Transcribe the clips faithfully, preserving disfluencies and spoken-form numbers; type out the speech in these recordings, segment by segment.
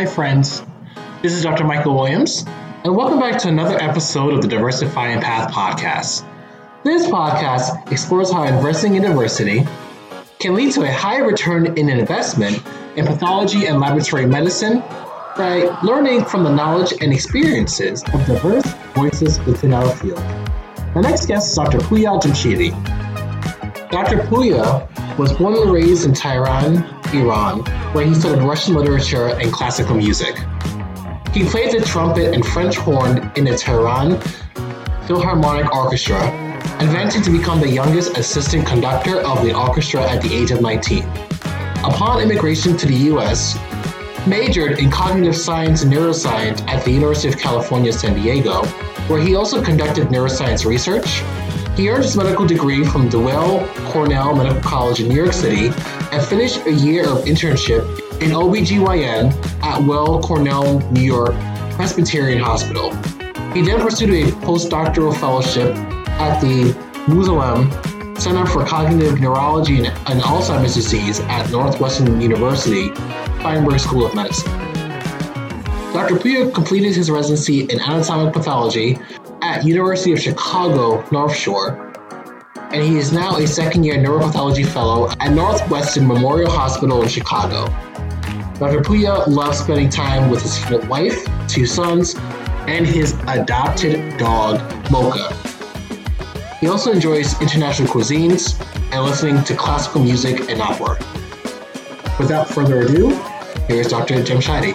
Hi, friends. This is Doctor Michael Williams, and welcome back to another episode of the Diversifying Path podcast. This podcast explores how investing in diversity can lead to a higher return in an investment in pathology and laboratory medicine by learning from the knowledge and experiences of diverse voices within our field. The next guest is Doctor Pouya Jamshidi. Doctor Pouya was born and raised in Tehran, Iran, where he studied Russian literature and classical music. He played the trumpet and French horn in the Tehran Philharmonic Orchestra, advancing to become the youngest assistant conductor of the orchestra at the age of nineteen. Upon immigration to the U S, majored in cognitive science and neuroscience at the University of California, San Diego, where he also conducted neuroscience research. He earned his medical degree from DeWitt Cornell Medical College in New York City and finished a year of internship in O B G Y N at Weill Cornell, New York Presbyterian Hospital. He then pursued a postdoctoral fellowship at the Musalem Center for Cognitive Neurology and, and Alzheimer's Disease at Northwestern University, Feinberg School of Medicine. Doctor Pouya completed his residency in anatomic pathology at University of Chicago North Shore, and he is now a second-year neuropathology fellow at Northwestern Memorial Hospital in Chicago. Doctor Pouya loves spending time with his wife, two sons, and his adopted dog, Mocha. He also enjoys international cuisines and listening to classical music and opera. Without further ado, here is Doctor Jamshidi.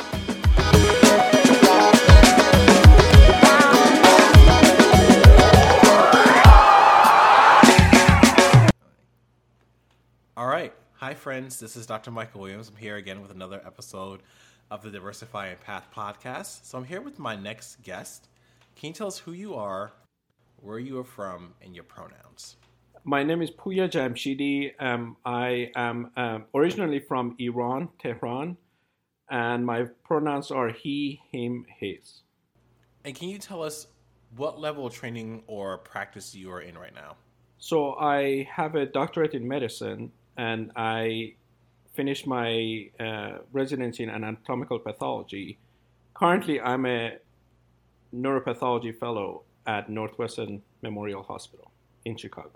Hi friends, this is Doctor Michael Williams. I'm here again with another episode of the Diversifying Path podcast. So I'm here with my next guest. Can you tell us who you are, where you are from, and your pronouns? My name is Pouya Jamshidi. Um, I am um, originally from Iran, Tehran, and my pronouns are he, him, his. And can you tell us what level of training or practice you are in right now? So I have a doctorate in medicine, and I finished my uh, residency in anatomical pathology. Currently, I'm a neuropathology fellow at Northwestern Memorial Hospital in Chicago.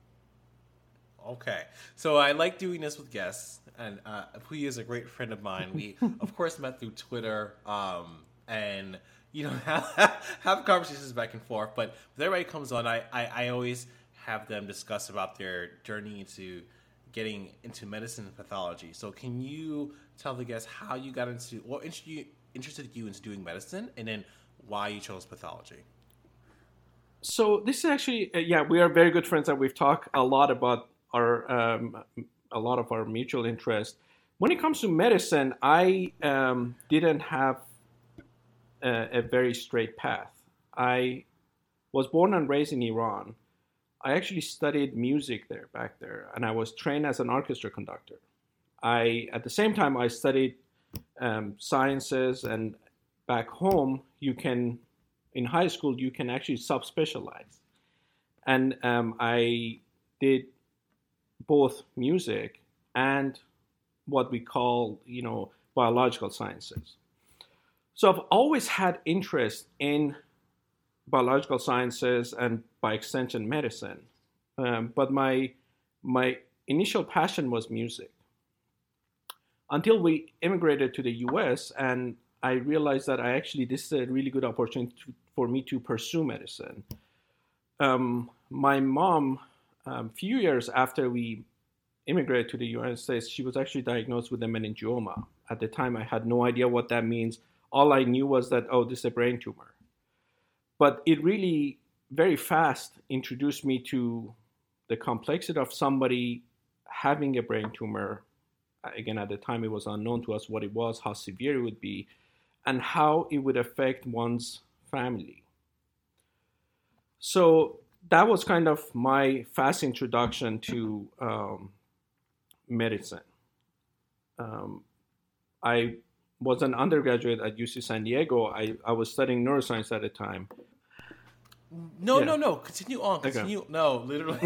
Okay, so I like doing this with guests, and uh, Pouya is a great friend of mine. We, of course, met through Twitter, um, and you know have, have conversations back and forth. But when everybody comes on, I, I, I always have them discuss about their journey into getting into medicine and pathology. So can you tell the guests how you got into, what interested you into doing medicine, and then why you chose pathology? So this is actually, uh, yeah, we are very good friends, and we've talked a lot about our, um, a lot of our mutual interest. When it comes to medicine, I um, didn't have a, a very straight path. I was born and raised in Iran. I actually studied music there, back there, and I was trained as an orchestra conductor. I, at the same time, I studied um, sciences, and back home, you can, in high school, you can actually subspecialize. And um, I did both music and what we call, you know, biological sciences. So I've always had interest in biological sciences and by extension medicine. Um, but my my initial passion was music. Until we immigrated to the U S, and I realized that I actually, this is a really good opportunity to, for me to pursue medicine. Um, my mom, a um, few years after we immigrated to the United States, she was actually diagnosed with a meningioma. At the time, I had no idea what that means. All I knew was that, oh, this is a brain tumor. But it really, very fast, introduced me to the complexity of somebody having a brain tumor. Again, at the time, it was unknown to us what it was, how severe it would be, and how it would affect one's family. So that was kind of my fast introduction to um, medicine. Um, I was an undergraduate at U C San Diego. I, I was studying neuroscience at the time. No, yeah. no, no. Continue on. Continue. Okay. No, literally.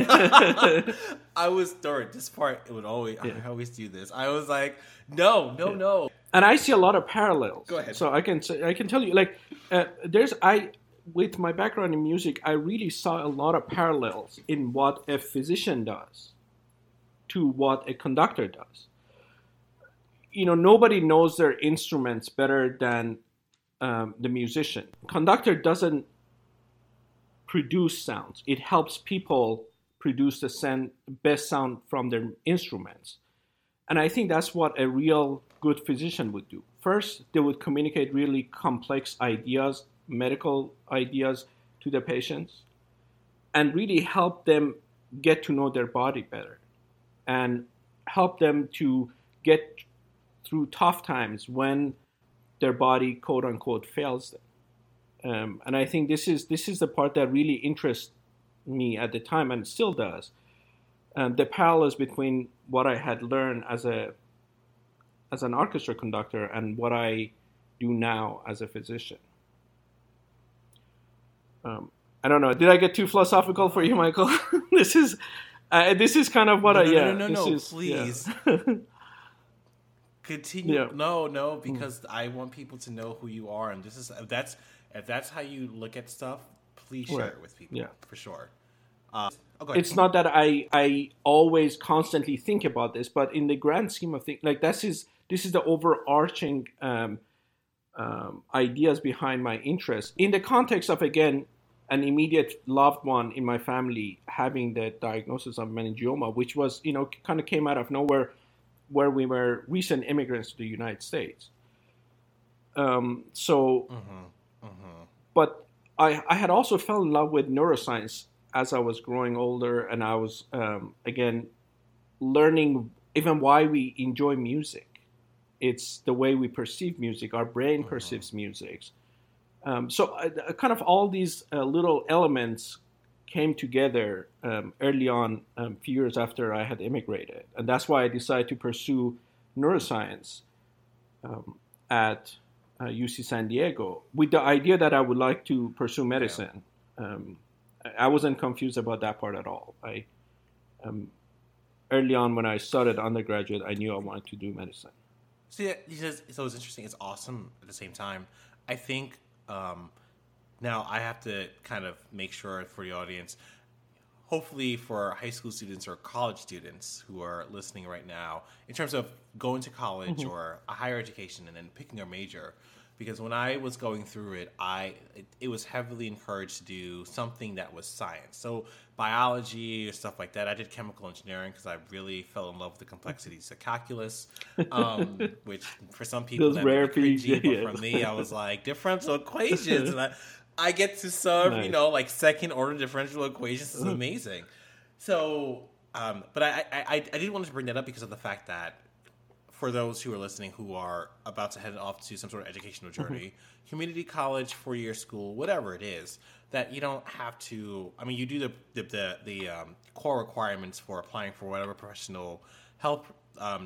I was during this part. It would always. Yeah. I always do this. I was like, no, no, no. and I see a lot of parallels. Go ahead. So I can say, I can tell you, like, uh, there's I with my background in music, I really saw a lot of parallels in what a physician does to what a conductor does. You know, nobody knows their instruments better than um, the musician. Conductor doesn't produce sounds. It helps people produce the sound, best sound from their instruments. And I think that's what a real good physician would do. First, they would communicate really complex ideas, medical ideas to the patients, and really help them get to know their body better and help them to get through tough times when their body, quote unquote, fails them. Um, and I think this is this is the part that really interests me at the time and still does. Um, the parallels between what I had learned as a as an orchestra conductor and what I do now as a physician. Um, I don't know. Did I get too philosophical for you, Michael? this is uh, this is kind of what no, I no, yeah. No, no, no, no is, please. Yeah. Continue. Yeah. No, no, because mm. I want people to know who you are, and this is if that's if that's how you look at stuff. Please share right. it with people. Yeah, for sure. Uh, oh, it's not that I I always constantly think about this, but in the grand scheme of things, like this is this is the overarching um, um, ideas behind my interest in the context of, again, an immediate loved one in my family having the diagnosis of meningioma, which was, you know, kind of came out of nowhere, where we were recent immigrants to the United States. Um, so, mm-hmm. Mm-hmm. but I, I had also fell in love with neuroscience as I was growing older, and I was, um, again, learning even why we enjoy music. It's the way we perceive music. Our brain mm-hmm. perceives music. Um, so uh, kind of all these uh, little elements came together um, early on, a um, few years after I had immigrated. And that's why I decided to pursue neuroscience um, at uh, U C San Diego, with the idea that I would like to pursue medicine. Yeah. Um, I wasn't confused about that part at all. I um, early on when I started undergraduate, I knew I wanted to do medicine. See, so it's interesting. It's awesome at the same time. I think um, now I have to kind of make sure for the audience, hopefully for high school students or college students who are listening right now, in terms of going to college mm-hmm. or a higher education and then picking a major. Because when I was going through it, I it, it was heavily encouraged to do something that was science. So biology or stuff like that. I did chemical engineering because I really fell in love with the complexities of calculus, um, which for some people Those that rare may be cringy, yeah. but for me, I was like, differential equations. And I, I get to solve, nice. you know, like second order differential equations. This is amazing. So, um, but I, I, I, I did want to bring that up because of the fact that for those who are listening who are about to head off to some sort of educational journey, mm-hmm. community college, four-year school, whatever it is, that you don't have to, I mean, you do the the, the, the um, core requirements for applying for whatever professional help, um,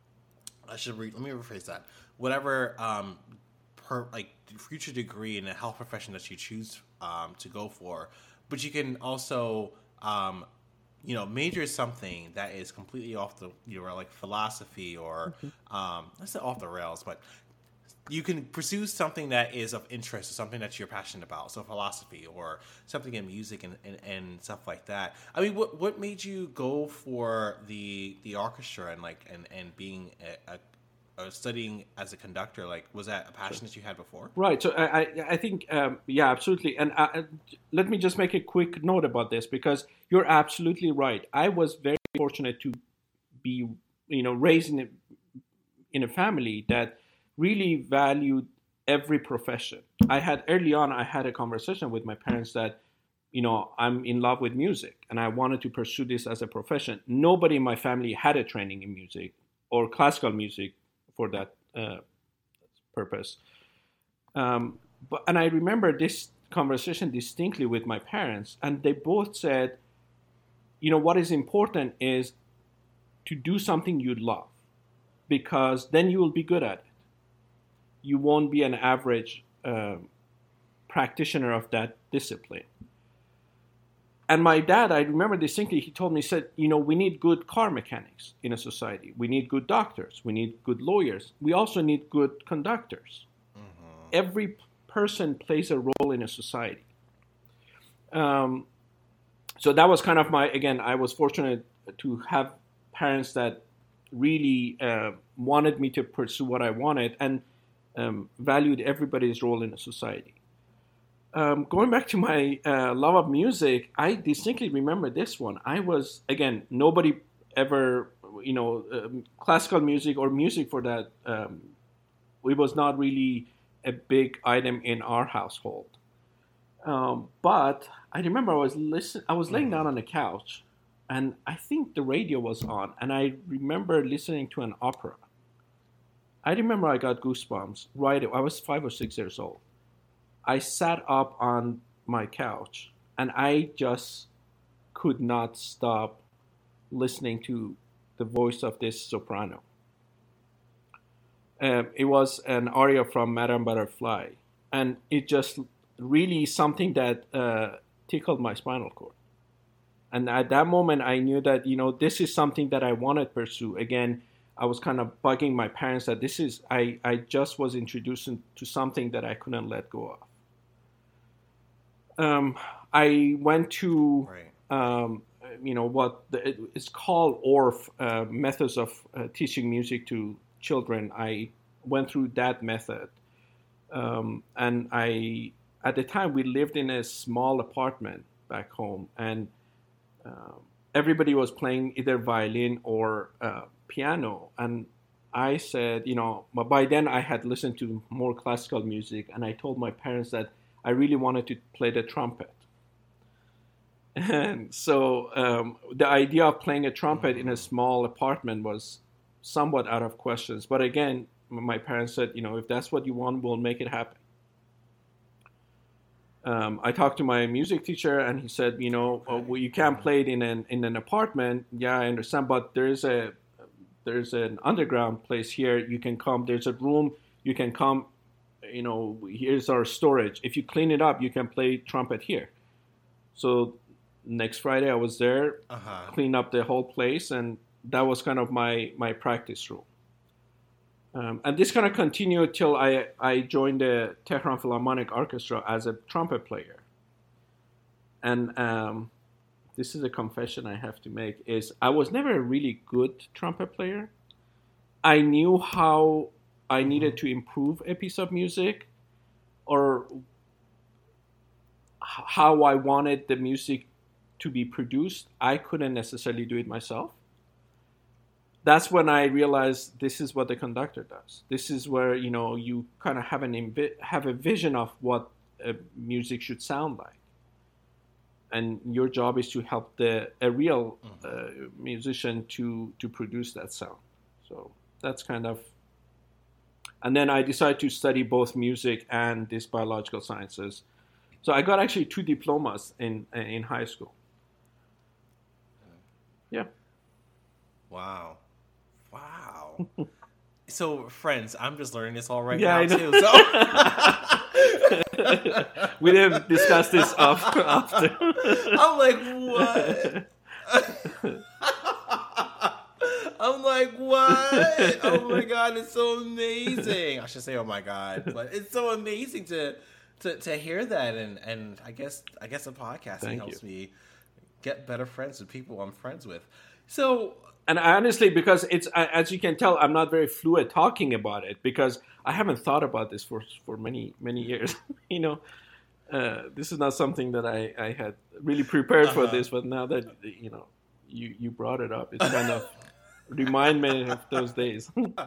I should re, let me rephrase that, whatever um, per, like future degree in the health profession that you choose um, to go for, but you can also um, you know, major something that is completely off the, you know, like philosophy or, mm-hmm. um, let's say off the rails, but you can pursue something that is of interest or something that you're passionate about. So philosophy or something in music and, and, and stuff like that. I mean, what what made you go for the the orchestra and like and, and being a, a Uh, studying as a conductor? Like, was that a passion that you had before? Right. So I, I think, um, yeah, absolutely. And uh, let me just make a quick note about this, because you're absolutely right. I was very fortunate to be, you know, raised in a, in a family that really valued every profession. I had early on, I had a conversation with my parents that, you know, I'm in love with music and I wanted to pursue this as a profession. Nobody in my family had a training in music or classical music for that uh, purpose. Um, but and I remember this conversation distinctly with my parents, and they both said, you know, what is important is to do something you love, because then you will be good at it. You won't be an average uh, practitioner of that discipline. and my dad, I remember distinctly, he told me, he said, you know, we need good car mechanics in a society. We need good doctors. We need good lawyers. We also need good conductors. Mm-hmm. Every person plays a role in a society. Um, so that was kind of my, again, I was fortunate to have parents that really uh, wanted me to pursue what I wanted and um, valued everybody's role in a society. Um, going back to my uh, love of music, I distinctly remember this one. I was, again, nobody ever, you know, um, classical music or music for that, um, it was not really a big item in our household. Um, but I remember I was listen, I was laying down on the couch, and I think the radio was on, and I remember listening to an opera. I remember I got goosebumps right. I was five or six years old. I sat up on my couch and I just could not stop listening to the voice of this soprano. Um, it was an aria from Madame Butterfly, and it just really something that uh, tickled my spinal cord. And at that moment, I knew that, you know, this is something that I wanted to pursue. Again, I was kind of bugging my parents that this is, I, I just was introduced to something that I couldn't let go of. Um, I went to, right. um, you know, what the, it's called O R F, uh, Methods of uh, Teaching Music to Children. I went through that method. Um, and I, at the time, we lived in a small apartment back home, and uh, everybody was playing either violin or uh, piano. And I said, you know, but by then I had listened to more classical music, and I told my parents that I really wanted to play the trumpet. And so um, the idea of playing a trumpet in a small apartment was somewhat out of questions. But again, my parents said, you know, if that's what you want, we'll make it happen. Um, I talked to my music teacher, and he said, you know, oh, well, you can't play it in an in an apartment. Yeah, I understand, but there's a there's an underground place here. You can come. There's a room. You can come. You know, here's our storage. If you clean it up, you can play trumpet here. So next Friday, I was there, uh-huh. cleaned up the whole place, and that was kind of my my practice room. Um, and this kind of continued till I, I joined the Tehran Philharmonic Orchestra as a trumpet player. And um, this is a confession I have to make, is I was never a really good trumpet player. I knew how I needed to improve a piece of music, or how I wanted the music to be produced. I couldn't necessarily do it myself. That's when I realized this is what the conductor does. This is where, you know, you kind of have an invi- have a vision of what a music should sound like, and your job is to help the a real uh, musician to to produce that sound. So that's kind of. And then I decided to study both music and these biological sciences. So I got actually two diplomas in in high school. Yeah. Wow. Wow. So, friends, I'm just learning this all right yeah, now, too. So we didn't discuss this after. after. I'm like, what? I'm like, what? Oh, my God, it's so amazing. I should say, oh, my God. But it's so amazing to to, to hear that. And, and I guess I guess the podcasting Thank helps you. me get better friends with people I'm friends with. So... And honestly, because it's, as you can tell, I'm not very fluid talking about it because I haven't thought about this for, for many, many years. you know, uh, this is not something that I, I had really prepared uh-huh. for this, but now that, you know, you, you brought it up, it's kind of remind me of those days.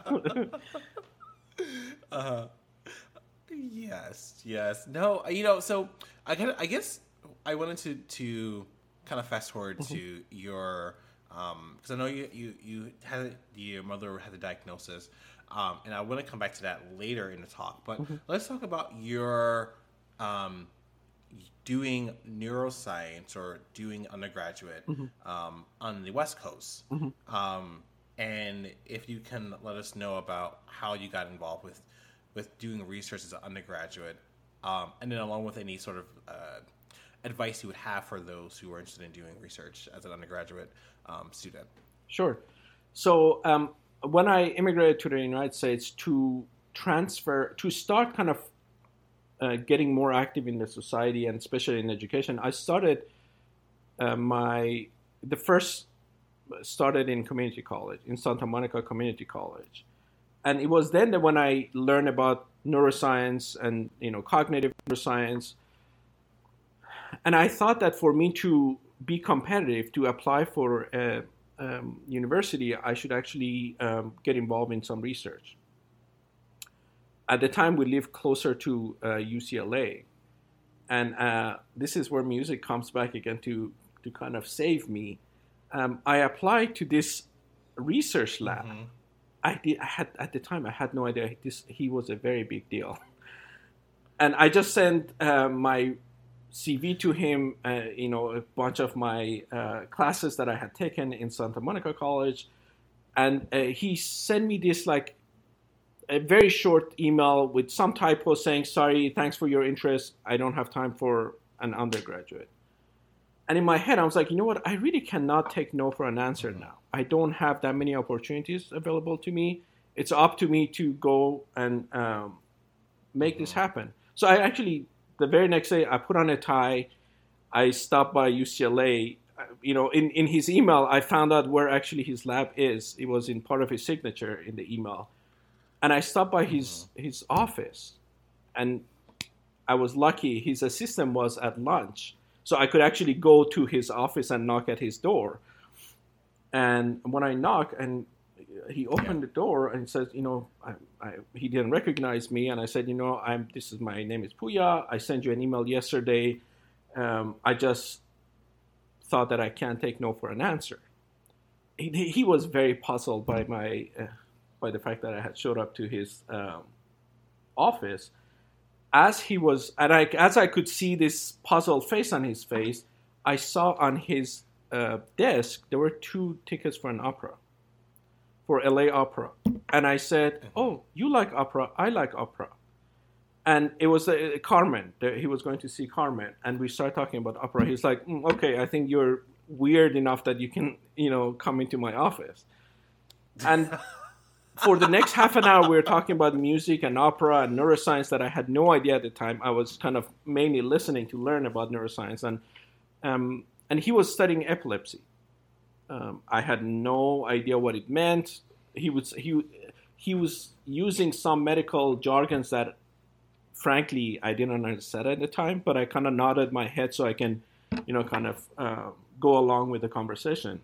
uh, yes, yes. No, you know, so I kind of, I guess I wanted to, to kind of fast forward mm-hmm. to your... Because um, I know you, you, you had your mother had the diagnosis, um, and I want to come back to that later in the talk. But mm-hmm. let's talk about your um, doing neuroscience or doing undergraduate mm-hmm. um, on the West Coast, mm-hmm. um, and if you can let us know about how you got involved with with doing research as an undergraduate, um, and then along with any sort of uh, advice you would have for those who are interested in doing research as an undergraduate um, student. Sure. So um, when I immigrated to the United States to transfer, to start kind of uh, getting more active in the society and especially in education, I started uh, my, the first started in community college, in Santa Monica Community College. And it was then that when I learned about neuroscience and, you know, cognitive neuroscience. And I thought that for me to be competitive, to apply for a um, university, I should actually um, get involved in some research. At the time, we lived closer to uh, U C L A. And uh, this is where music comes back again to, to kind of save me. Um, I applied to this research lab. Mm-hmm. I did. I had at the time. I had no idea this. He was a very big deal, and I just sent uh, my C V to him. Uh, you know, a bunch of my uh, classes that I had taken in Santa Monica College, and uh, he sent me this like a very short email with some typo saying, "Sorry, thanks for your interest. I don't have time for an undergraduate." And in my head, I was like, you know what? I really cannot take no for an answer now. I don't have that many opportunities available to me. It's up to me to go and um, make this happen. So I actually, the very next day, I put on a tie. I stopped by U C L A. You know, in, in his email, I found out where actually his lab is. It was in part of his signature in the email. And I stopped by his, his office. And I was lucky. His assistant was at lunch. So I could actually go to his office and knock at his door. And when I knock, and he opened the door and says, you know, I, I, he didn't recognize me. And I said, you know, I'm. This is my name is Puya. I sent you an email yesterday. Um, I just thought that I can't take no for an answer. He, he was very puzzled by my uh, by the fact that I had showed up to his um, office. As he was, and I, as I could see this puzzled face on his face, I saw on his uh, desk there were two tickets for an opera, for L A Opera, and I said, "Oh, you like opera? I like opera," and it was uh, Carmen. He was going to see Carmen, and we started talking about opera. He's like, mm, "Okay, I think you're weird enough that you can, you know, come into my office," and. For the next half an hour, we were talking about music and opera and neuroscience that I had no idea at the time. I was kind of mainly listening to learn about neuroscience. And um, and he was studying epilepsy. Um, I had no idea what it meant. He was, he, he was using some medical jargons that, frankly, I didn't understand at the time. But I kind of nodded my head so I can, you know, kind of uh, go along with the conversation.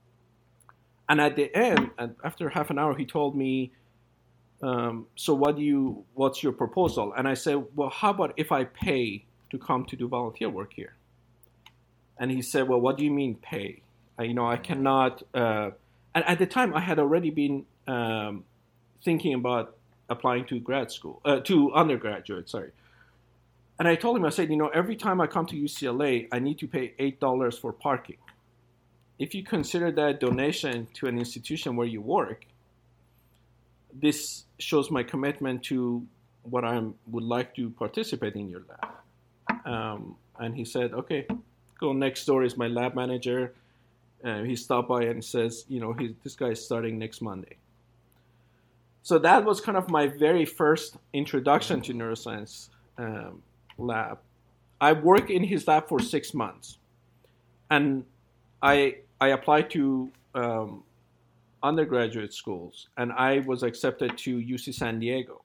And at the end, and after half an hour, he told me, um, so what do you, what's your proposal? And I said, well, how about if I pay to come to do volunteer work here? And he said, well, what do you mean pay? I, you know, I cannot, uh, and at the time I had already been um, thinking about applying to grad school, uh, to undergraduate, sorry. And I told him, I said, you know, every time I come to U C L A, I need to pay eight dollars for parking. If you consider that donation to an institution where you work, this shows my commitment to what I would like to participate in your lab. Um, and he said, okay, go next door is my lab manager. Uh, he stopped by and says, you know, he, this guy is starting next Monday. So that was kind of my very first introduction to neuroscience um, lab. I worked in his lab for six months. And I I applied to um, undergraduate schools, and I was accepted to U C San Diego.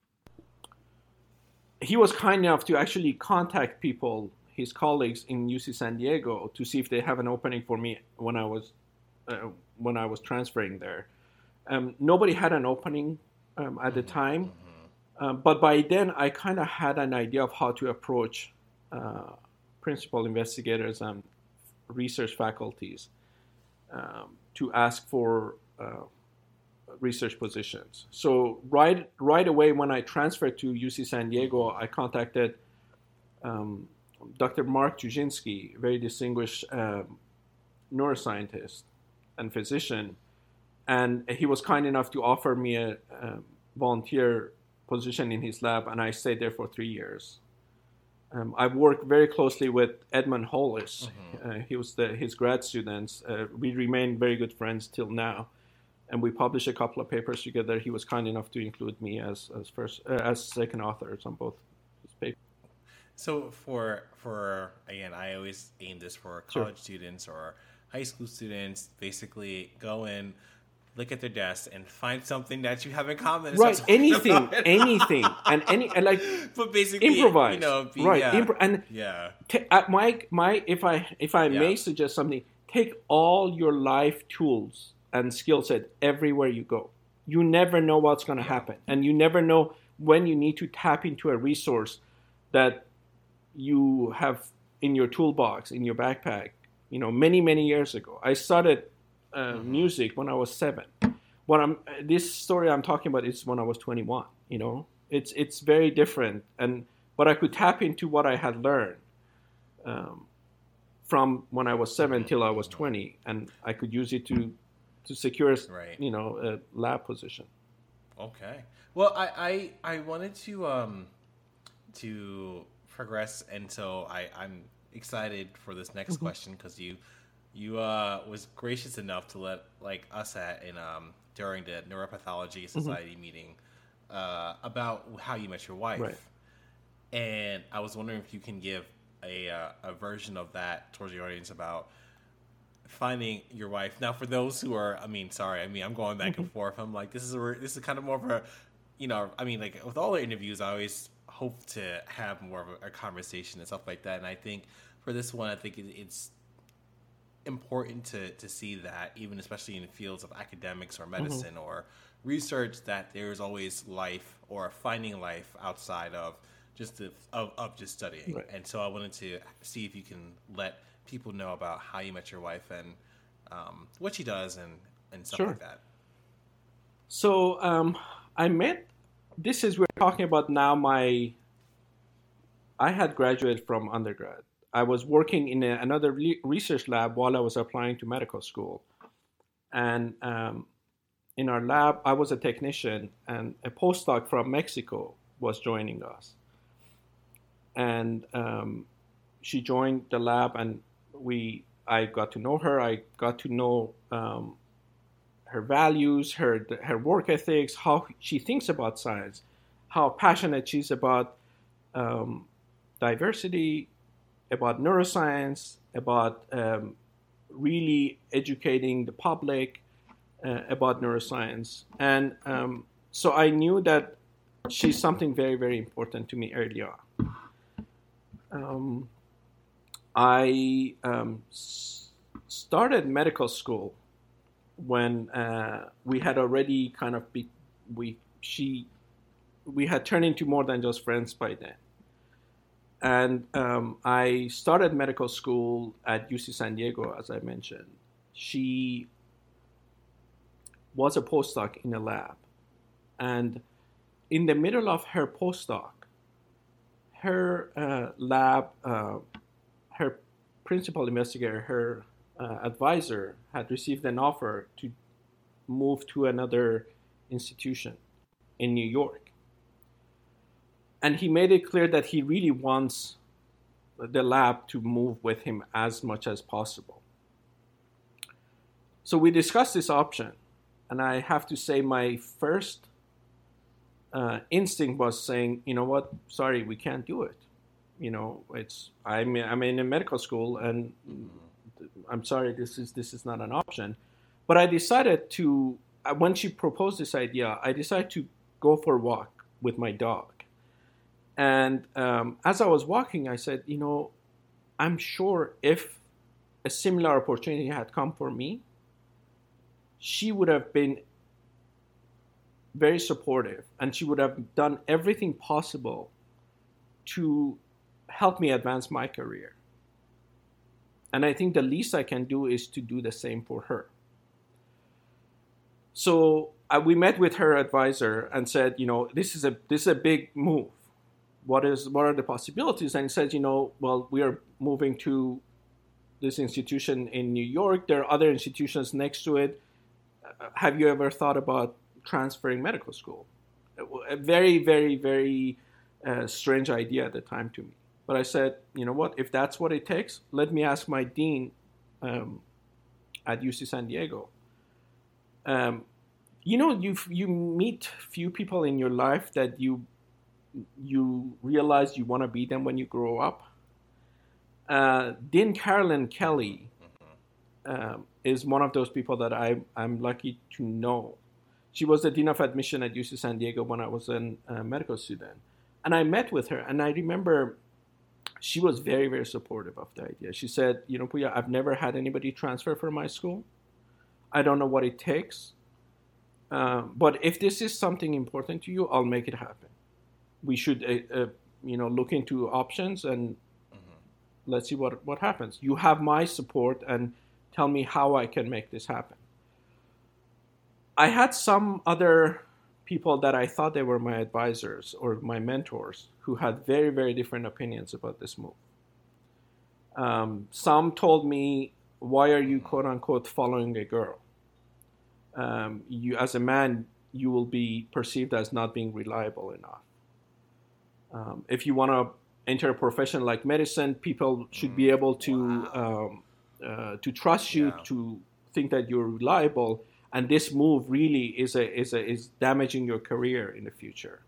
He was kind enough to actually contact people, his colleagues in U C San Diego, to see if they have an opening for me when I was uh, when I was transferring there. Um, nobody had an opening um, at the time, um, but by then I kind of had an idea of how to approach uh, principal investigators and research faculties um, to ask for uh, research positions. So right right away when I transferred to U C San Diego, I contacted um, Doctor Mark Jujinski, a very distinguished um, neuroscientist and physician, and he was kind enough to offer me a, a volunteer position in his lab, and I stayed there for three years. Um, I've worked very closely with Edmund Hollis. Mm-hmm. Uh, he was the, his grad students. Uh, we remain very good friends till now, and we published a couple of papers together. He was kind enough to include me as as first uh, as second authors on both his papers. So for for again, I always aim this for college sure. students or high school students. Basically, go in, look at their desk, and find something that you have in common. Right, anything, anything, and any and like, but basically, improvise. You know, be, right, yeah, Impro- and yeah. T- uh, my my, if I if I yeah. may suggest something, take all your life tools and skill set everywhere you go. You never know what's going to yeah. happen, and you never know when you need to tap into a resource that you have in your toolbox, in your backpack. You know, many many years ago, I started uh, mm-hmm. music when I was seven. What I'm this story I'm talking about is when I was twenty-one. You know, it's it's very different, and but I could tap into what I had learned um, from when I was seven till I was twenty, and I could use it to to secure, right. you know, a lab position. Okay. Well, I I, I wanted to um to progress, and so I I'm excited for this next mm-hmm. question because you you uh was gracious enough to let like us at in um during the Neuropathology Society mm-hmm. meeting uh about how you met your wife, right. and I was wondering if you can give a uh, a version of that towards the audience about finding your wife. Now, for those who are, I mean, sorry, I mean, I'm going back mm-hmm. and forth. I'm like, this is a this is kind of more of a, you know, I mean, like with all the interviews, I always hope to have more of a, a conversation and stuff like that. And I think for this one, I think it, it's important to to see that, even especially in the fields of academics or medicine mm-hmm. or research, that there's always life or finding life outside of just the, of, of just studying. Right. And so I wanted to see if you can let people know about how you met your wife and um, what she does and, and stuff sure. like that. So um, I met, this is, we're talking about now my, I had graduated from undergrad. I was working in a, another re- research lab while I was applying to medical school. And um, in our lab, I was a technician, and a postdoc from Mexico was joining us. And um, she joined the lab, and we I got to know her. I got to know um, her values, her her work ethics, how she thinks about science, how passionate she's about um, diversity, about neuroscience, about um, really educating the public uh, about neuroscience. And um, so I knew that she's something very, very important to me early on. Um, I um, s- started medical school when uh, we had already kind of be, we she we had turned into more than just friends by then. And um, I started medical school at U C San Diego, as I mentioned. She was a postdoc in a lab, and in the middle of her postdoc, her uh, lab, uh, her principal investigator, her uh, advisor had received an offer to move to another institution in New York. And he made it clear that he really wants the lab to move with him as much as possible. So we discussed this option, and I have to say my first Uh, instinct was saying, you know what, sorry, we can't do it. You know, it's I'm I'm in a medical school, and I'm sorry, this is this is not an option. But I decided to, when she proposed this idea, I decided to go for a walk with my dog. And um, as I was walking, I said, you know, I'm sure if a similar opportunity had come for me, she would have been very supportive, and she would have done everything possible to help me advance my career. And I think the least I can do is to do the same for her. So uh, we met with her advisor and said, you know, this is a this is a big move. What is what are the possibilities? And he said, you know, well, we are moving to this institution in New York. There are other institutions next to it. Uh, have you ever thought about transferring medical school? A very, very, very uh, strange idea at the time to me. But I said, you know what? If that's what it takes, let me ask my dean um, at U C San Diego. Um, you know, you you meet few people in your life that you you realize you want to be them when you grow up. Uh, Dean Carolyn Kelly um, is one of those people that I, I'm lucky to know. She was the Dean of Admission at U C San Diego when I was a uh, medical student. And I met with her, and I remember she was very, very supportive of the idea. She said, you know, Pooya, I've never had anybody transfer from my school. I don't know what it takes. Uh, but if this is something important to you, I'll make it happen. We should, uh, uh, you know, look into options and let's see what, what happens. You have my support, and tell me how I can make this happen. I had some other people that I thought they were my advisors or my mentors who had very, very different opinions about this move. Um, some told me, why are you, quote unquote, following a girl? Um, you, as a man, you will be perceived as not being reliable enough. Um, if you want to enter a profession like medicine, people should be able to wow. um, uh, to trust you, yeah. to think that you're reliable, and this move really is a is a is damaging your career in the future.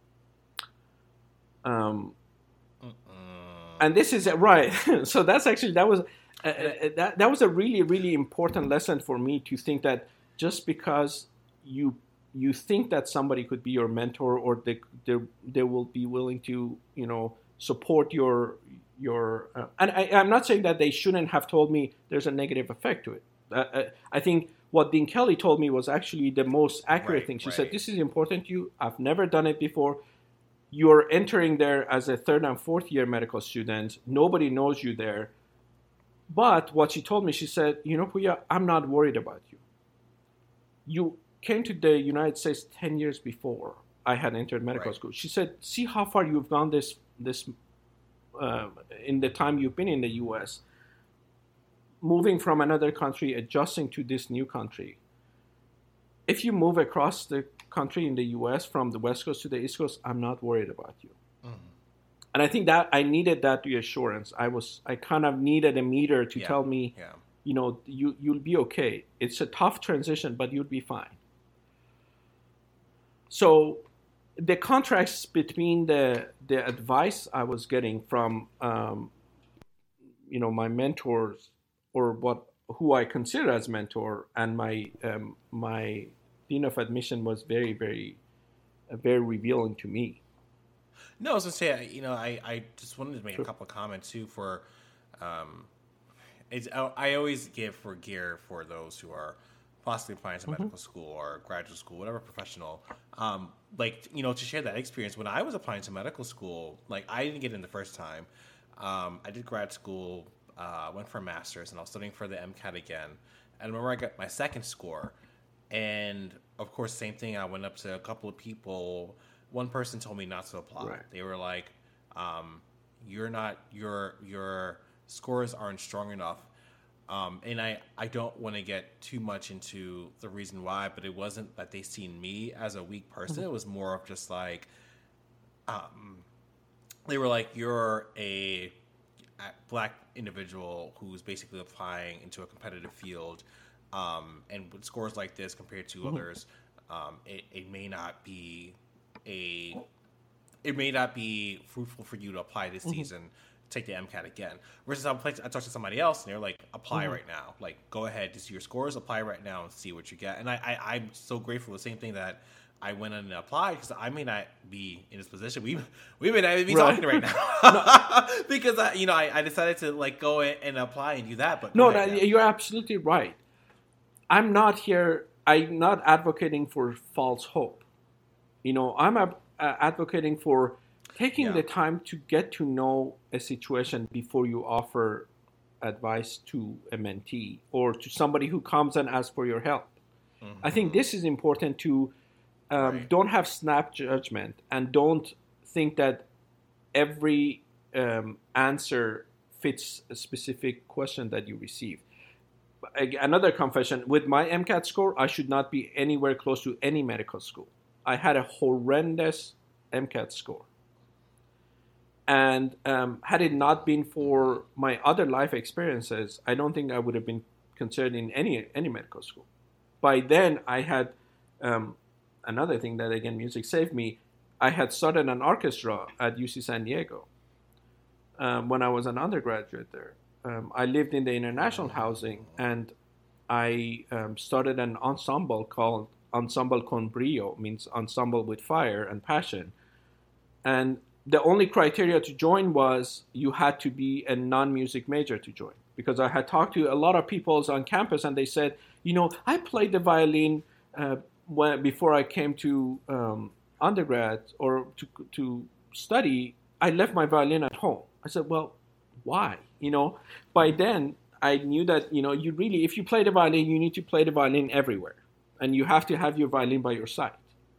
Um, and this is right. So that's actually that was uh, that that was a really really important lesson for me, to think that just because you you think that somebody could be your mentor, or they they, they will be willing to, you know, support your your uh, and I, I'm not saying that they shouldn't have told me there's a negative effect to it. Uh, uh, I think what Dean Kelly told me was actually the most accurate right, thing. She right. said, this is important to you. I've never done it before. You're entering there as a third and fourth year medical student. Nobody knows you there. But what she told me, she said, you know, Pooya, I'm not worried about you. You came to the United States ten years before I had entered medical right. school. She said, see how far you've gone this this uh, in the time you've been in the U S, moving from another country, adjusting to this new country. If you move across the country in the U S from the West Coast to the East Coast, I'm not worried about you. Mm-hmm. And I think that I needed that reassurance. I was I kind of needed a meter to yeah. tell me, yeah. you know, you, you'll be okay. It's a tough transition, but you'll be fine. So the contrast between the the advice I was getting from um, you know, my mentors, or what who I consider as mentor, and my um, my dean of admission was very very uh, very revealing to me. No, I was gonna say, you know, I, I just wanted to make sure. a couple of comments too. For um, it's I always give for gear for those who are possibly applying to mm-hmm. medical school or graduate school, whatever professional. Um, like, you know, to share that experience, when I was applying to medical school, like, I didn't get in the first time. Um, I did grad school, uh, went for a master's, and I was studying for the MCAT again. And I remember I got my second score. And, of course, same thing. I went up to a couple of people. One person told me not to apply. Right. They were like, um, you're not, your your scores aren't strong enough. Um, and I, I don't want to get too much into the reason why, but it wasn't that they seen me as a weak person. Mm-hmm. It was more of just like, um, they were like, you're a, a black individual who's basically applying into a competitive field. Um, and with scores like this compared to mm-hmm. others, um, it, it may not be a, it may not be fruitful for you to apply this mm-hmm. season. Take the MCAT again. Versus I talked to somebody else and they're like, apply mm-hmm. right now. Like, go ahead, to see your scores, apply right now and see what you get. And I, I, I'm so grateful. The same thing that I went in and applied, because I may not be in this position. We we may not be right. talking right now because I, you know, I, I decided to like go in and apply and do that. But no, no you're absolutely right. I'm not here. I'm not advocating for false hope. You know, I'm uh, advocating for taking yeah. the time to get to know a situation before you offer advice to a mentee or to somebody who comes and asks for your help. Mm-hmm. I think this is important to um, right. don't have snap judgment, and don't think that every um, answer fits a specific question that you receive. Another confession, with my MCAT score, I should not be anywhere close to any medical school. I had a horrendous MCAT score. And um, had it not been for my other life experiences, I don't think I would have been considered in any any medical school. By then, I had um, another thing that, again, music saved me. I had started an orchestra at U C San Diego um, when I was an undergraduate there. Um, I lived in the international housing, and I um, started an ensemble called Ensemble Con Brio, means ensemble with fire and passion. And the only criteria to join was you had to be a non-music major to join. Because I had talked to a lot of people on campus, and they said, you know, I played the violin uh, when, before I came to um, undergrad or to, to study. I left my violin at home. I said, well, why? You know, by then I knew that, you know, you really, if you play the violin, you need to play the violin everywhere. And you have to have your violin by your side.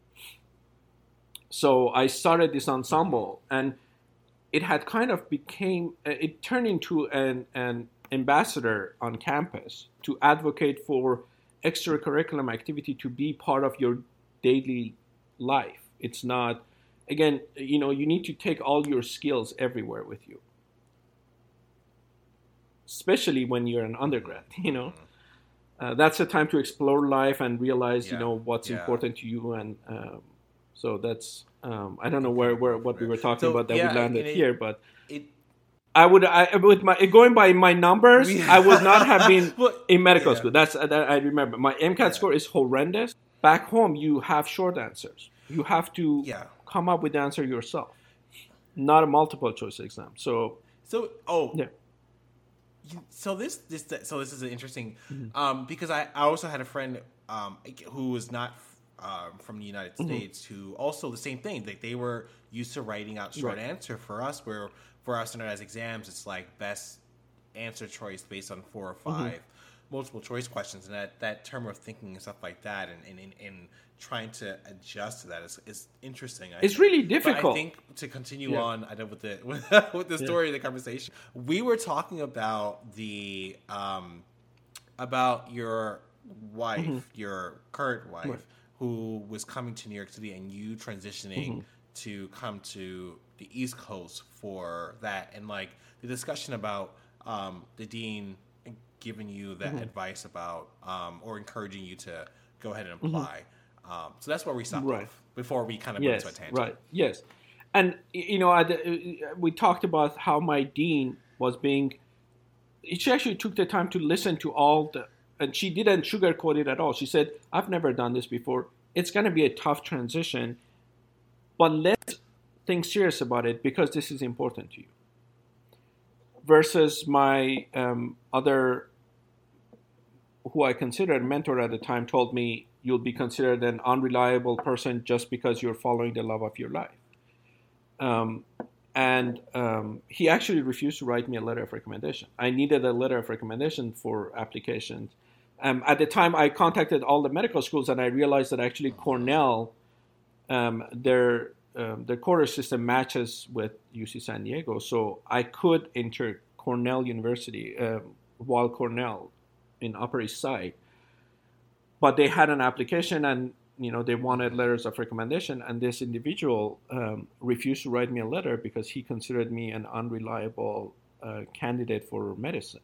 So I started this ensemble, and it had kind of became, it turned into an, an ambassador on campus to advocate for extracurriculum activity to be part of your daily life. It's not, again, you know, you need to take all your skills everywhere with you, especially when you're an undergrad, you know. Uh, that's the time to explore life and realize, yeah. you know, what's yeah. important to you. And um, so that's, um, I don't know where, where what we were talking so, about that yeah, we landed it, here, but it, I would, I with my going by my numbers, yeah. I would not have been well, in medical yeah. school. That's that I remember. My MCAT yeah. score is horrendous. Back home, you have short answers. You have to yeah. come up with the answer yourself, not a multiple choice exam. So, so oh yeah. So this, this, so this is an interesting, mm-hmm. um, because I, I also had a friend um, who was not um, from the United mm-hmm. States who also the same thing. Like they were used to writing out short right. answer for us, where for our standardized exams, it's like best answer choice based on four or five mm-hmm. multiple choice questions, and that, that term of thinking and stuff like that, and and, and trying to adjust to that is, is interesting. I it's think. really difficult. But I think to continue yeah. on, I know with the with, with the story yeah. of the conversation, we were talking about the um, about your wife, mm-hmm. your current wife, right. who was coming to New York City, and you transitioning mm-hmm. to come to the East Coast for that, and like the discussion about um, the dean giving you that mm-hmm. advice about um, or encouraging you to go ahead and apply. Mm-hmm. Um, so that's where we stopped right. off before we kind of yes, went into a tangent. Right. Yes. And, you know, I, we talked about how my dean was being, she actually took the time to listen to all the, and she didn't sugarcoat it at all. She said, I've never done this before. It's going to be a tough transition, but let's think serious about it because this is important to you. Versus my um, other, who I considered mentor at the time, told me, you'll be considered an unreliable person just because you're following the love of your life. Um, and um, he actually refused to write me a letter of recommendation. I needed a letter of recommendation for applications. Um, at the time, I contacted all the medical schools, and I realized that actually Cornell, um, their um, their quota system matches with U C San Diego. So I could enter Cornell University, uh, Weill Cornell in Upper East Side. But they had an application, and you know they wanted letters of recommendation, and this individual um, refused to write me a letter because he considered me an unreliable uh, candidate for medicine.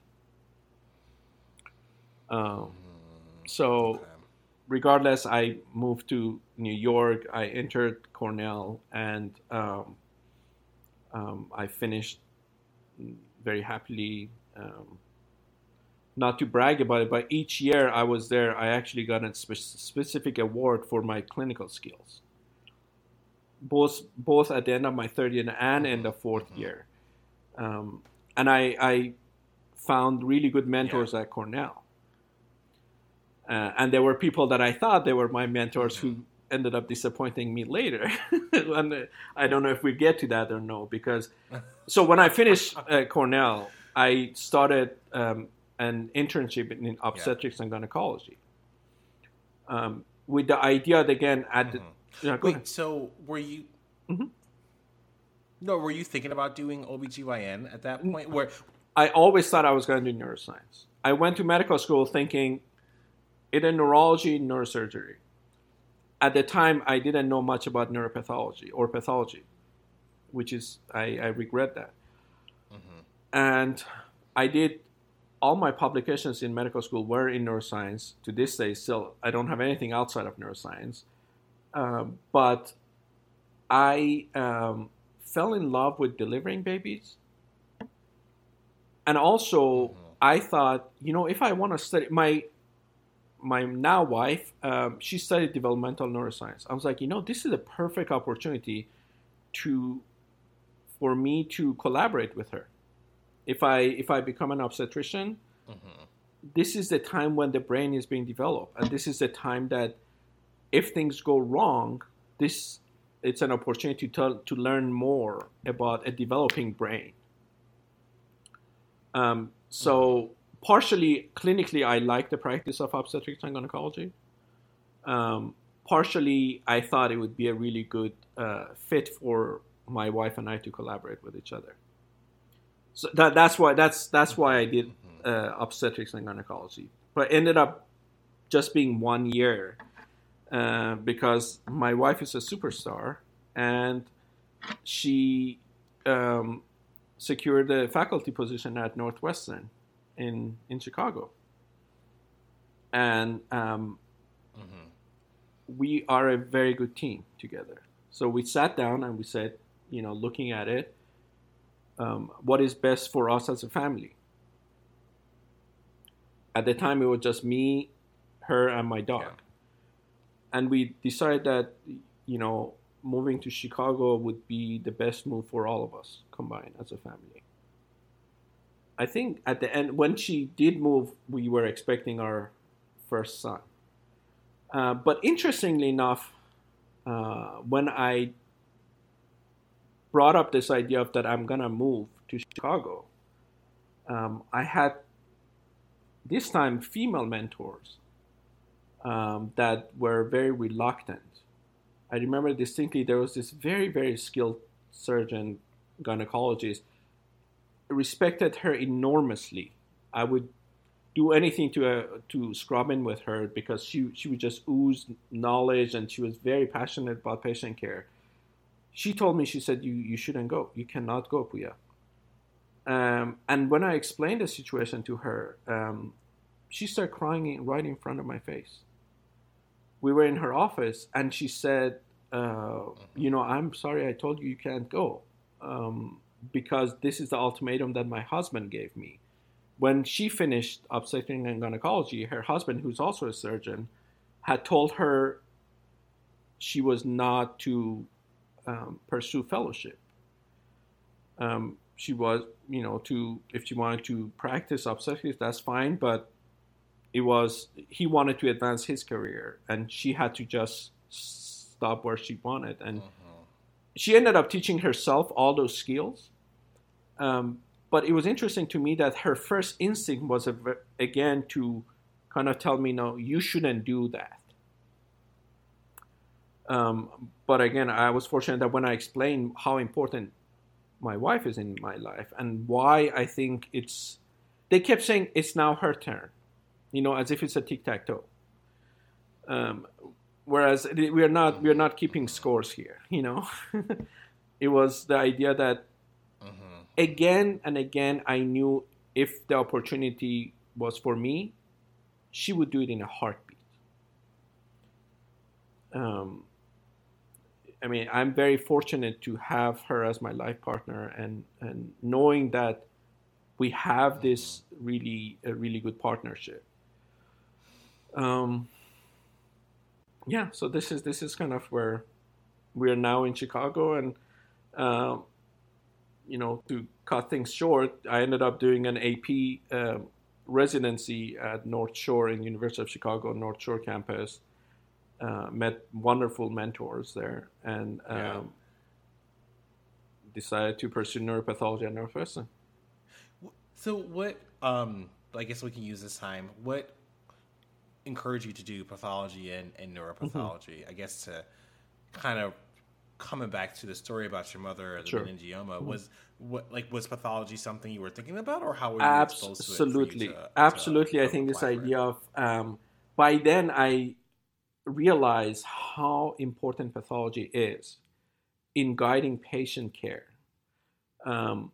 Um, so, okay. regardless, I moved to New York. I entered Cornell, and um, um, I finished very happily. Um, Not to brag about it, but each year I was there, I actually got a spe- specific award for my clinical skills. Both both at the end of my third year and end of fourth mm-hmm. year. Um, and I, I found really good mentors yeah. at Cornell. Uh, and there were people that I thought they were my mentors mm-hmm. who ended up disappointing me later. And I don't know if we get to that or no, because... So when I finished uh, Cornell, I started... Um, an internship in obstetrics yeah. and gynecology, um, with the idea that, again at mm-hmm. the, you know, wait. So were you? Mm-hmm. No, were you thinking about doing O B G Y N at that point? Where I always thought I was going to do neuroscience. I went to medical school thinking either neurology, neurosurgery. At the time, I didn't know much about neuropathology or pathology. which is I, I regret that. Mm-hmm. And I did all my publications in medical school were in neuroscience. To this day, still I don't have anything outside of neuroscience. Um, but I um, fell in love with delivering babies, and also mm-hmm. I thought, you know, if I want to study my my now wife, um, she studied developmental neuroscience. I was like, you know, this is a perfect opportunity to for me to collaborate with her. If I if I become an obstetrician, mm-hmm. this is the time when the brain is being developed, and this is the time that if things go wrong, this it's an opportunity to to learn more about a developing brain. Um, so mm-hmm. partially clinically, I like the practice of obstetrics and gynecology. Um, partially, I thought it would be a really good uh, fit for my wife and I to collaborate with each other. So that that's why that's that's why I did uh, obstetrics and gynecology. But it ended up just being one year uh, because my wife is a superstar and she um, secured a faculty position at Northwestern in in Chicago, and um, mm-hmm. we are a very good team together. So we sat down and we said, you know, looking at it. Um, what is best for us as a family? At the time, it was just me, her, and my dog. Yeah. And we decided that, you know, moving to Chicago would be the best move for all of us combined as a family. I think at the end, when she did move, we were expecting our first son. Uh, but interestingly enough, uh, when I brought up this idea of that I'm gonna move to Chicago, um, I had this time female mentors um, that were very reluctant. I remember distinctly there was this very, very skilled surgeon, gynecologist, respected her enormously. I would do anything to uh, to scrub in with her because she, she would just ooze knowledge and she was very passionate about patient care. She told me, she said, you, you shouldn't go. You cannot go, Puya. Um, and when I explained the situation to her, um, she started crying in, right in front of my face. We were in her office, and she said, uh, you know, I'm sorry I told you you can't go um, because this is the ultimatum that my husband gave me. When she finished obstetrics and gynecology, her husband, who's also a surgeon, had told her she was not to Um, pursue fellowship. Um, she was, you know, to if she wanted to practice obstetrics, that's fine. But it was he wanted to advance his career, and she had to just stop where she wanted. And uh-huh. she ended up teaching herself all those skills. Um, but it was interesting to me that her first instinct was a, again to kind of tell me, no, you shouldn't do that. Um, but again, I was fortunate that when I explained how important my wife is in my life and why I think it's, they kept saying it's now her turn, you know, as if it's a tic-tac-toe. Um, whereas we are not, we are not keeping scores here, you know. It was the idea that uh-huh. again and again, I knew if the opportunity was for me, she would do it in a heartbeat. Um, I mean, I'm very fortunate to have her as my life partner, and, and knowing that we have this really a really good partnership. Um, yeah, so this is this is kind of where we are now in Chicago, and um, you know, to cut things short, I ended up doing an A P um, residency at North Shore in University of Chicago North Shore campus. Uh, met wonderful mentors there, and um, yeah. decided to pursue neuropathology at Northwestern. So what, um, I guess we can use this time, what encouraged you to do pathology and, and neuropathology? Mm-hmm. I guess to kind of coming back to the story about your mother, the sure. meningioma, mm-hmm. was what like was pathology something you were thinking about, or how were you Abs- exposed to absolutely. it? Absolutely. Absolutely. To, I think this idea of, um, by then I realize how important pathology is in guiding patient care. Um,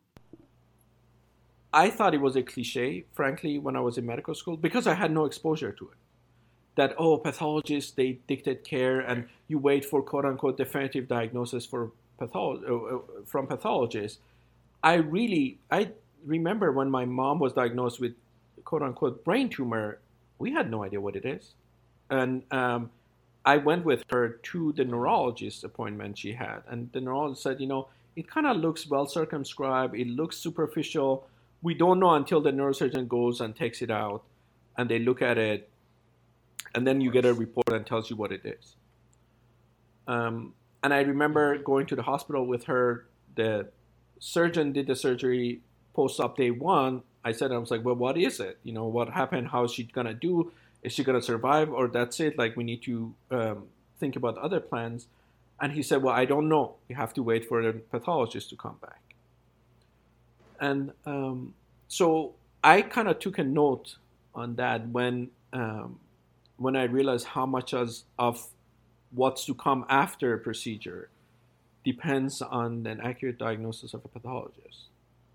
I thought it was a cliche, frankly, when I was in medical school, because I had no exposure to it. That, oh, pathologists, they dictate care, and you wait for quote-unquote definitive diagnosis for patholo- uh, from pathologists. I really, I remember when my mom was diagnosed with quote-unquote brain tumor, we had no idea what it is. And um, I went with her to the neurologist appointment she had, and the neurologist said, you know, it kind of looks well circumscribed, it looks superficial. We don't know until the neurosurgeon goes and takes it out, and they look at it, and then you get a report and tells you what it is. Um, and I remember going to the hospital with her. The surgeon did the surgery post-op day one. I said, I was like, well, what is it? You know, what happened? How is she going to do? Is she going to survive, or that's it? Like, we need to um, think about other plans. And he said, well, I don't know. You have to wait for the pathologist to come back. And um, so I kind of took a note on that when um, when I realized how much as of what's to come after a procedure depends on an accurate diagnosis of a pathologist.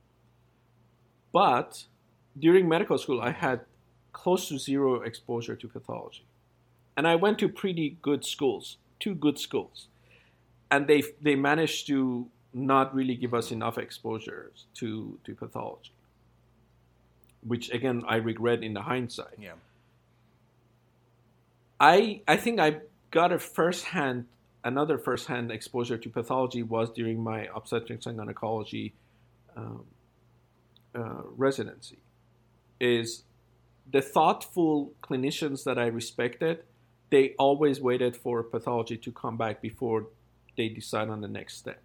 But during medical school, I had close to zero exposure to pathology. And I went to pretty good schools, two good schools. And they they managed to not really give us enough exposures to, to pathology, which, again, I regret in the hindsight. Yeah. I I think I got a first-hand, another first-hand exposure to pathology was during my obstetrics and gynecology um, uh, residency. Is the thoughtful clinicians that I respected, they always waited for pathology to come back before they decide on the next step.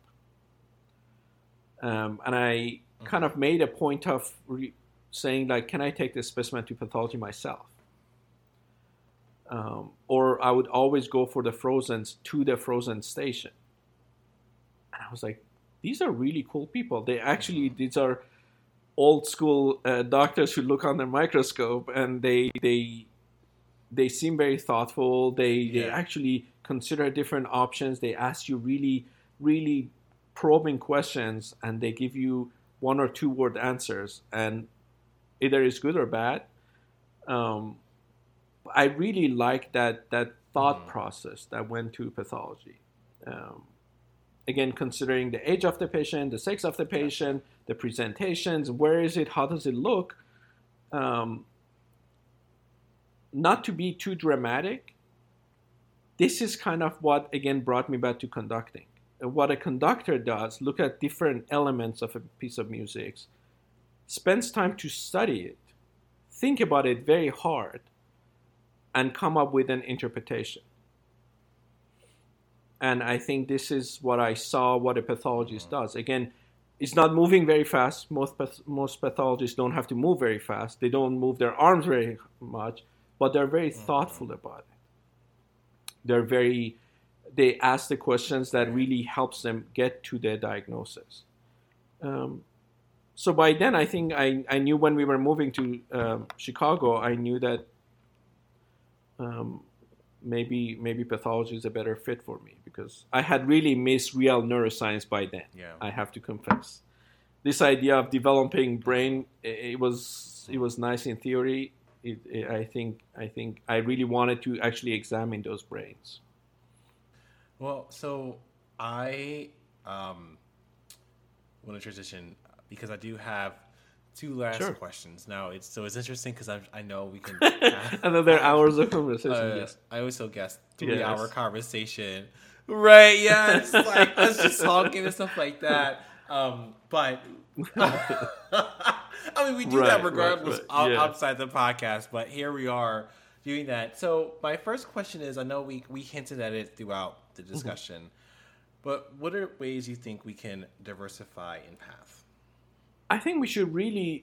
Um, and I kind of made a point of re- saying, like, can I take this specimen to pathology myself? Um, or I would always go for the frozens to the frozen station. And I was like, these are really cool people. They actually, these are old school uh, doctors who look under microscope, and they they they seem very thoughtful. They yeah. they actually consider different options. They ask you really, really probing questions, and they give you one or two word answers, and either it's good or bad. Um, I really like that that thought mm-hmm. process that went to pathology. Um, again, considering the age of the patient, the sex of the patient, the presentations, where is it, how does it look? Um, not to be too dramatic, this is kind of what, again, brought me back to conducting. What a conductor does, look at different elements of a piece of music, spends time to study it, think about it very hard, and come up with an interpretation. And I think this is what I saw what a pathologist does. Again, it's not moving very fast. Most path- most pathologists don't have to move very fast. They don't move their arms very much, but they're very thoughtful about it. They're very, they ask the questions that really helps them get to their diagnosis. Um, so by then, I think I, I knew when we were moving to um, Chicago, I knew that um, maybe maybe pathology is a better fit for me, because I had really missed real neuroscience by then. Yeah. I have to confess. This idea of developing brain, it was it was nice in theory. It, it, I think I think I really wanted to actually examine those brains. Well, so I um, want to transition because I do have two last sure. questions. Now, it's so it's interesting because I I know we can. Another hours of conversation. Uh, yes. I always so guess three yes. hour conversation, right? Yes, like us just talking and stuff like that. Um, but I mean, we do right, that regardless right, right. Yeah. outside the podcast. But here we are doing that. So my first question is: I know we we hinted at it throughout the discussion, mm-hmm. but what are ways you think we can diversify in path? I think we should really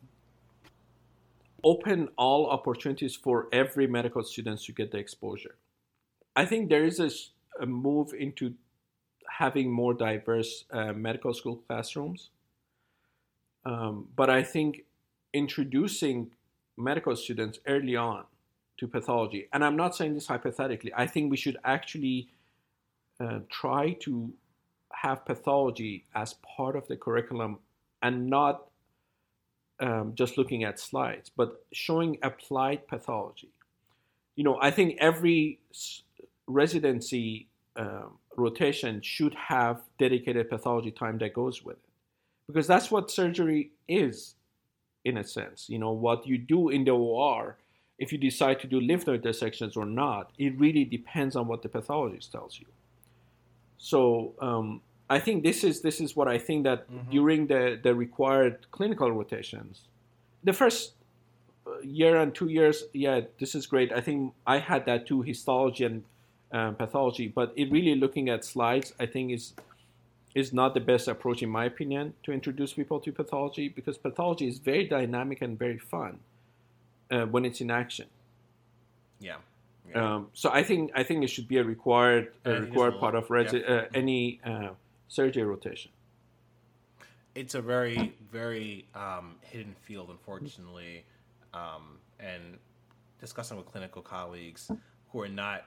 open all opportunities for every medical student to get the exposure. I think there is a, a move into having more diverse uh, medical school classrooms. Um, but I think introducing medical students early on to pathology, and I'm not saying this hypothetically, I think we should actually uh, try to have pathology as part of the curriculum and not um, just looking at slides, but showing applied pathology. You know, I think every residency um, rotation should have dedicated pathology time that goes with it, because that's what surgery is, in a sense. You know, what you do in the O R, if you decide to do lymph node dissections or not, it really depends on what the pathologist tells you. So um, I think this is this is what I think that mm-hmm. during the, the required clinical rotations, the first year and two years, yeah, this is great. I think I had that too, histology and um, pathology, but it really looking at slides, I think is is not the best approach, in my opinion, to introduce people to pathology, because pathology is very dynamic and very fun uh, when it's in action. Yeah. yeah. Um, so I think I think it should be a required a required part of resi- yeah. uh, any uh, surgery rotation. It's a very very um, hidden field, unfortunately, um, and discussing with clinical colleagues who are not,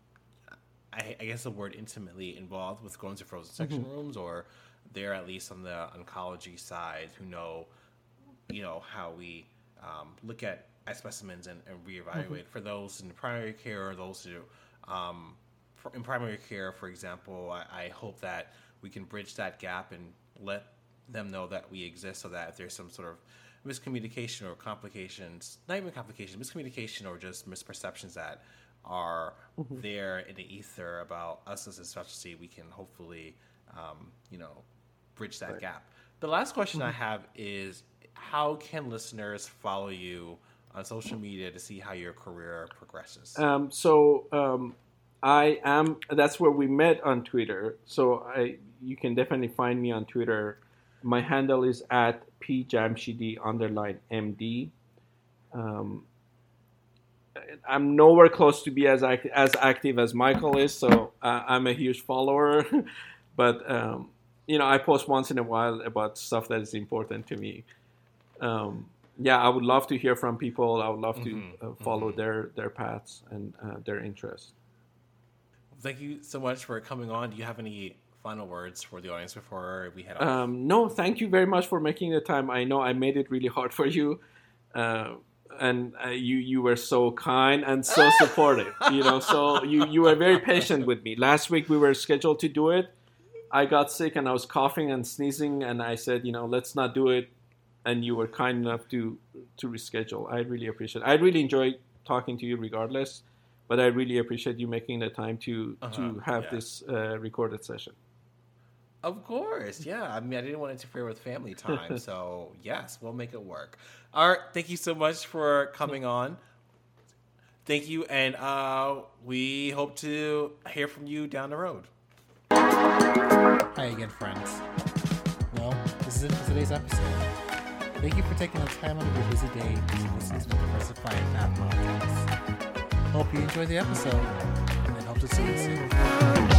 I, I guess the word intimately involved with going to frozen section mm-hmm. rooms, or they're at least on the oncology side who know, you know, how we um, look at, at specimens and, and reevaluate. Mm-hmm. For those in primary care or those who, um, for, in primary care, for example, I, I hope that we can bridge that gap and let them know that we exist, so that if there's some sort of miscommunication or complications, not even complication, miscommunication or just misperceptions that are mm-hmm. there in the ether about us as a specialty, we can hopefully, um, you know, bridge that right. gap. The last question mm-hmm. I have is, how can listeners follow you on social media to see how your career progresses? Um, so um, I am, that's where we met on Twitter. So I, you can definitely find me on Twitter. My handle is at pjamshidi underline md. Um, I'm nowhere close to be as act- as active as Michael is, so uh, I'm a huge follower. But um, you know, I post once in a while about stuff that is important to me. Um, yeah, I would love to hear from people. I would love to mm-hmm. uh, follow mm-hmm. their their paths and uh, their interests. Thank you so much for coming on. Do you have any final words for the audience before we head off? Um, no, thank you very much for making the time. I know I made it really hard for you. Uh, And uh, you you were so kind and so supportive, you know. So you, you were very patient with me. Last week we were scheduled to do it. I got sick and I was coughing and sneezing, and I said, you know, let's not do it. And you were kind enough to to reschedule. I really appreciate it. I really enjoyed talking to you regardless, but I really appreciate you making the time to uh-huh, to have yeah. this uh, recorded session. Of course, yeah. I mean, I didn't want to interfere with family time, so yes, we'll make it work. All right, thank you so much for coming on. Thank you, and uh, we hope to hear from you down the road. Hi again, friends. Well, this is it for today's episode. Thank you for taking the time out of your busy day to listen to the Diversifying Path podcast. Hope you enjoyed the episode, and hope to see you soon.